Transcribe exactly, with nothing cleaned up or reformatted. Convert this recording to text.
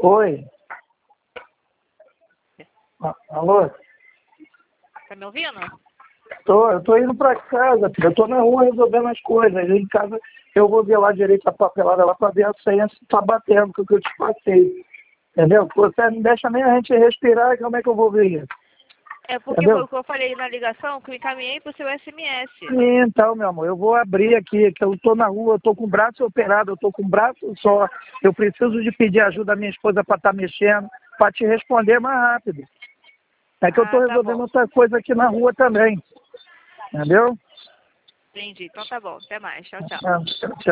Oi. Ah, alô? Tá me ouvindo? Tô, eu tô indo pra casa, filho. Eu tô na rua resolvendo as coisas. Em casa eu vou ver lá direito a papelada lá pra ver a senha se tá batendo com o que eu te passei. Entendeu? Você não deixa nem a gente respirar, como é que eu vou ver isso? É porque Entendeu? foi o que eu falei na ligação, que eu encaminhei pro seu S M S. Então, meu amor, eu vou abrir aqui, que eu tô na rua, eu tô com o braço operado, eu tô com o braço só. Eu preciso de pedir ajuda à minha esposa pra estar mexendo, pra te responder mais rápido. É que eu tô Ah, tá resolvendo bom. outra coisa aqui na rua também. Entendeu? Entendi. Então tá bom. Até mais. Tchau, tchau. Ah, tchau, tchau.